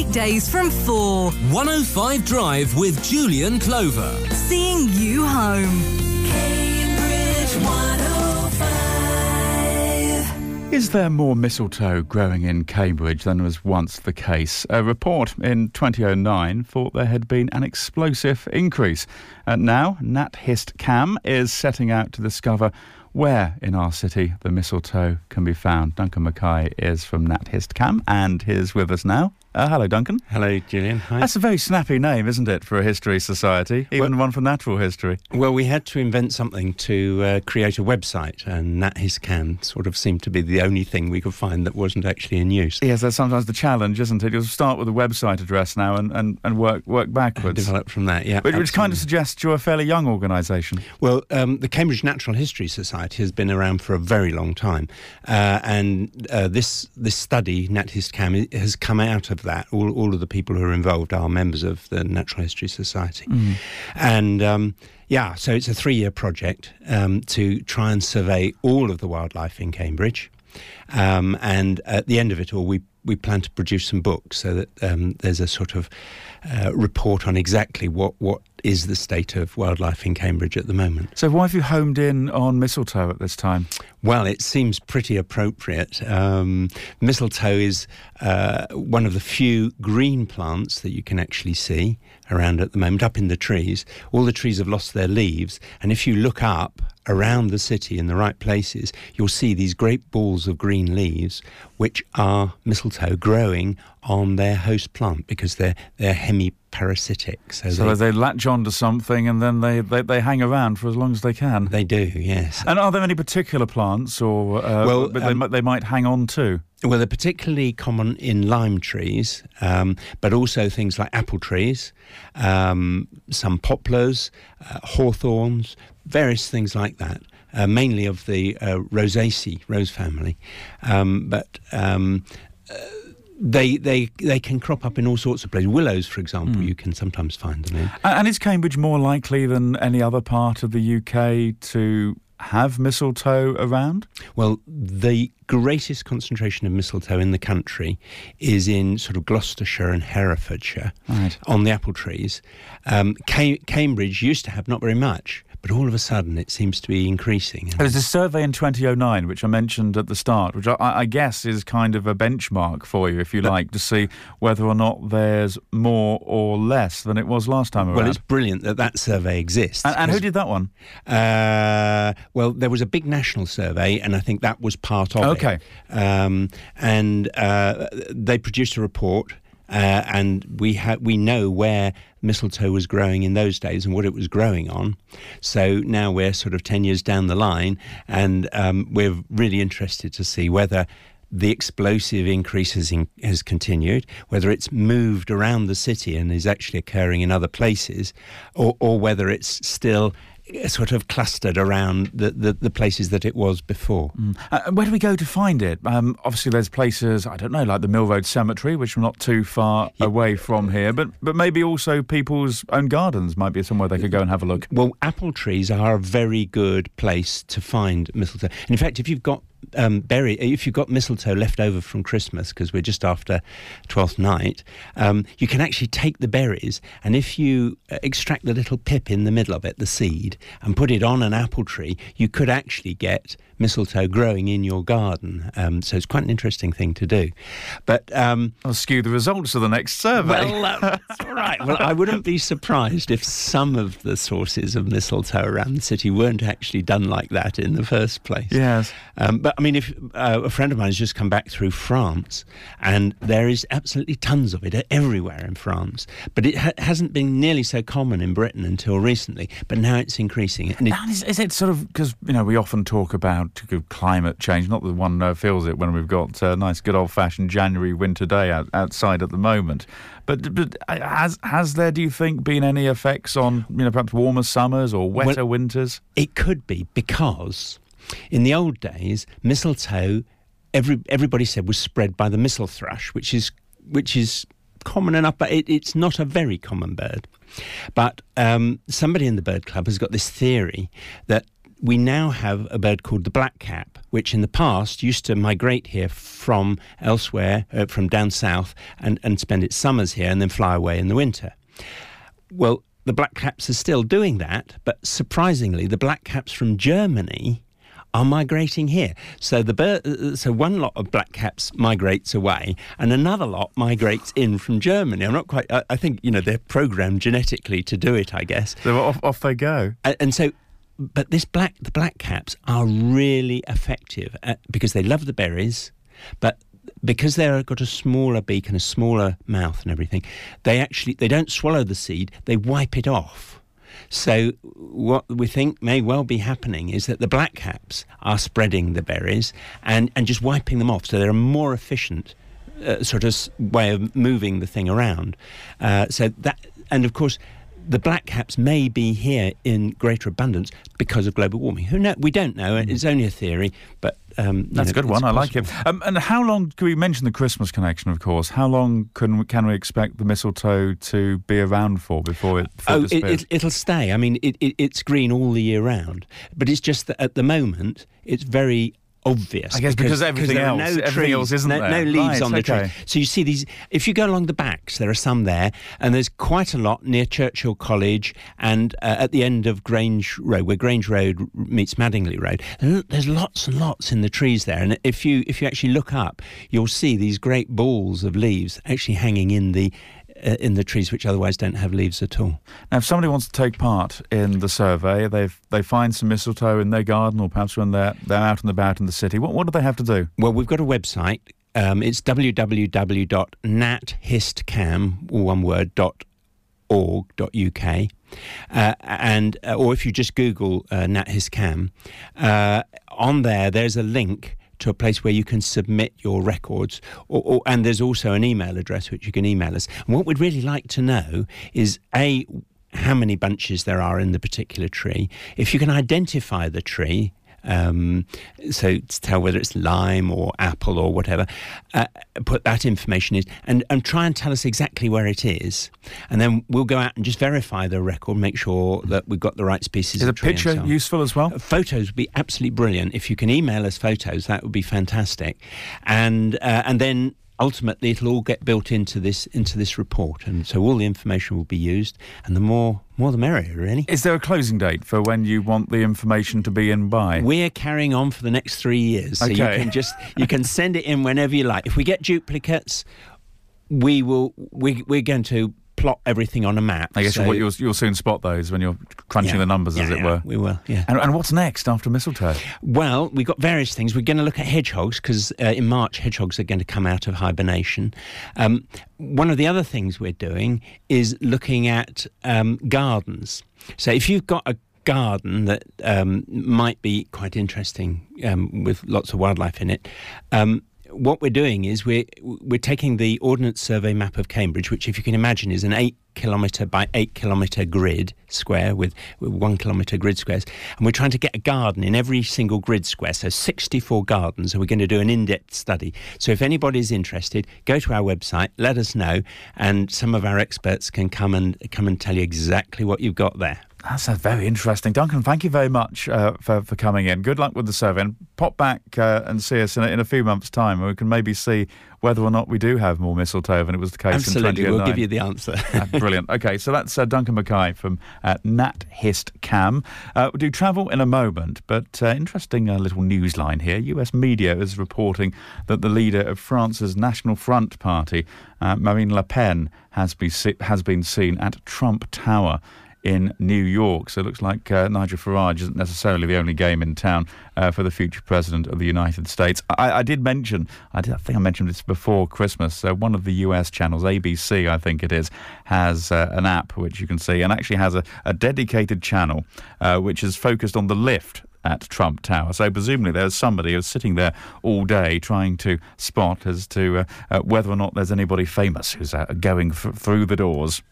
weekdays from 4. 105 Drive with Julian Clover. Seeing you home. Cambridge 105. Is there more mistletoe growing in Cambridge than was once the case? A report in 2009 thought there had been an explosive increase. Now, Nat Hist Cam is setting out to discover where in our city the mistletoe can be found. Duncan Mackay is from Nat Hist Cam and is with us now. Hello, Duncan. Hello, Julian. Hi. That's a very snappy name, isn't it, for a history society, even one for natural history? Well, we had to invent something to create a website, and Nat Hist Cam sort of seemed to be the only thing we could find that wasn't actually in use. Yes, that's sometimes the challenge, isn't it? You'll start with a website address now and work backwards. Develop from that, yeah. Which kind of suggests you're a fairly young organisation. Well, the Cambridge Natural History Society has been around for a very long time, and this study, Nat Hist Cam, has come out of that. All of the people who are involved are members of the Natural History Society. And so it's a 3-year project to try and survey all of the wildlife in Cambridge. And at the end of it all, we plan to produce some books so that there's a sort of report on exactly what is the state of wildlife in Cambridge at the moment. So why have you homed in on mistletoe at this time? Well, it seems pretty appropriate. Mistletoe is one of the few green plants that you can actually see around at the moment, up in the trees. All the trees have lost their leaves, and if you look up around the city in the right places, you'll see these great balls of green leaves, which are mistletoe growing on their host plant because they're hemiparasitic. So they latch on to something and then they hang around for as long as they can. They do, yes. And are there any particular plants or they might hang on to? Well, they're particularly common in lime trees, but also things like apple trees, some poplars, hawthorns, various things like that, mainly of the Rosaceae, rose family. They can crop up in all sorts of places. Willows, for example, you can sometimes find them in. And is Cambridge more likely than any other part of the UK to have mistletoe around? Well, the greatest concentration of mistletoe in the country is in sort of Gloucestershire and Herefordshire, right, on the apple trees. Cambridge used to have not very much, but all of a sudden it seems to be increasing. There's a survey in 2009, which I mentioned at the start, which I guess is kind of a benchmark for you, if you like, to see whether or not there's more or less than it was last time around. Well, it's brilliant that survey exists. And who did that one? Well, there was a big national survey, and I think that was part of it. Okay. And they produced a report, and we know where mistletoe was growing in those days and what it was growing on. So now we're sort of 10 years down the line, and we're really interested to see whether the explosive increase has continued, whether it's moved around the city and is actually occurring in other places, or whether it's still sort of clustered around the places that it was before. Where do we go to find it? Obviously there's places, I don't know, like the Mill Road Cemetery, which are not too far away from here, but maybe also people's own gardens might be somewhere they could go and have a look. Well, apple trees are a very good place to find mistletoe. And in fact, if you've got if you've got mistletoe left over from Christmas, because we're just after 12th night, you can actually take the berries, and if you extract the little pip in the middle of it, the seed, and put it on an apple tree, you could actually get mistletoe growing in your garden. So it's quite an interesting thing to do. But I'll skew the results of the next survey. Well, that's all right. Well, I wouldn't be surprised if some of the sources of mistletoe around the city weren't actually done like that in the first place. Yes. But I mean, if a friend of mine has just come back through France, and there is absolutely tons of it everywhere in France, but it hasn't been nearly so common in Britain until recently, but now it's increasing. And is it sort of, because, we often talk about climate change, not that one feels it when we've got a nice good old-fashioned January winter day outside at the moment, but has there, do you think, been any effects on, perhaps warmer summers or wetter winters? It could be, because in the old days, mistletoe, everybody said, was spread by the mistle thrush, which is common enough, but it's not a very common bird. But somebody in the bird club has got this theory that we now have a bird called the blackcap, which in the past used to migrate here from elsewhere, from down south, and spend its summers here and then fly away in the winter. Well, the blackcaps are still doing that, but surprisingly, the blackcaps from Germany are migrating here. So so one lot of blackcaps migrates away, and another lot migrates in from Germany. I'm not quite. I think they're programmed genetically to do it, I guess. So off they go. And so, but the blackcaps are really effective because they love the berries, but because they've got a smaller beak and a smaller mouth and everything, they don't swallow the seed. They wipe it off. So what we think may well be happening is that the blackcaps are spreading the berries and just wiping them off. So they're a more efficient sort of way of moving the thing around. And of course, the blackcaps may be here in greater abundance because of global warming. Who knows? We don't know. It's only a theory, but that's a good one. I like it. And how long? Can we mention the Christmas connection? Of course. How long can we expect the mistletoe to be around for before it? It'll stay. I mean, it's green all the year round, but it's just that at the moment it's very obvious. I guess because everything else isn't there. No leaves on the tree. So you see these, if you go along the backs, there are some there, and there's quite a lot near Churchill College and at the end of Grange Road, where Grange Road meets Madingley Road. There's lots and lots in the trees there, and if you actually look up, you'll see these great balls of leaves actually hanging in the trees, which otherwise don't have leaves at all. Now, if somebody wants to take part in the survey, they find some mistletoe in their garden, or perhaps when they're out and about in the city, what do they have to do? Well, we've got a website. It's www.nathistcam, all one word, .org.uk, or if you just Google nathistcam, on there's a link to a place where you can submit your records, and there's also an email address which you can email us. And what we'd really like to know is how many bunches there are in the particular tree. If you can identify the tree, so to tell whether it's lime or apple or whatever, put that information in and try and tell us exactly where it is, and then we'll go out and just verify the record, make sure that we've got the right species of tree. Is a picture useful as well? Photos would be absolutely brilliant. If you can email us photos, that would be fantastic, and then ultimately it'll all get built into this report, and so all the information will be used, and the more the merrier, really. Is there a closing date for when you want the information to be in by? We're carrying on for the next 3 years, so okay. you can send it in whenever you like. If we get duplicates, we're going to plot everything on a map. I guess you'll soon spot those when you're crunching the numbers, as it were. We will, yeah. And what's next after mistletoe? Well, we've got various things. We're going to look at hedgehogs, because in March, hedgehogs are going to come out of hibernation. One of the other things we're doing is looking at gardens. So if you've got a garden that might be quite interesting with lots of wildlife in it, what we're doing is we're taking the Ordnance Survey map of Cambridge, which, if you can imagine, is an 8 kilometre by 8 kilometre grid square with 1 kilometre grid squares, and we're trying to get a garden in every single grid square, so 64 gardens, and we're going to do an in-depth study. So if anybody's interested, go to our website, let us know, and some of our experts can come and tell you exactly what you've got there. That sounds very interesting. Duncan, thank you very much for coming in. Good luck with the survey, and pop back and see us in a few months' time, and we can maybe see whether or not we do have more mistletoe than it was the case Absolutely, in 2009. We'll give you the answer. Brilliant. Okay, so that's Duncan Mackay from nathistcam. We'll do travel in a moment, but interesting little news line here. US media is reporting that the leader of France's National Front Party, Marine Le Pen, has been seen at Trump Tower in New York. So it looks like Nigel Farage isn't necessarily the only game in town for the future president of the United States. I think I mentioned this before Christmas. One of the US channels, ABC I think it is, has an app which you can see, and actually has a dedicated channel which is focused on the lift at Trump Tower. So presumably there's somebody who's sitting there all day trying to spot as to whether or not there's anybody famous who's going through the doors.